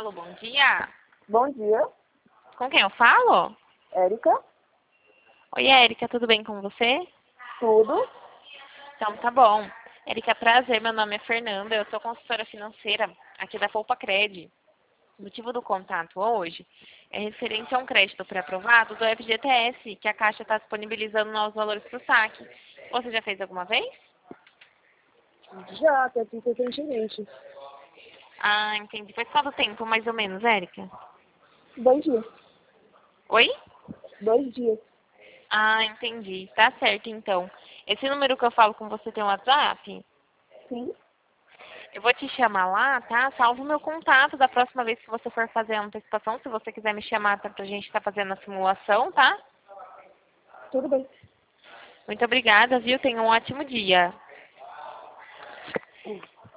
Alô, bom dia. Bom dia, Com quem eu falo? Érica. Oi, Érica, tudo bem com você? Tudo? Então, tá bom. Érica, prazer, meu nome é Fernanda, eu sou consultora financeira aqui da Poupa Cred. O motivo do contato hoje é referente a um crédito pré-aprovado do FGTS, que a Caixa está disponibilizando novos valores para o saque. Você já fez alguma vez? Já, até fiz recentemente. Ah, entendi. Faz quanto tempo, mais ou menos, Érica? 2 dias. Oi? 2 dias. Ah, entendi. Tá certo, então. Esse número que eu falo com você tem um WhatsApp? Sim, Eu vou te chamar lá, tá? Salva o meu contato da próxima vez que você for fazer a antecipação. Se você quiser me chamar pra gente estar fazendo a simulação, tá? tudo bem. Muito obrigada, viu? Tenha um ótimo dia.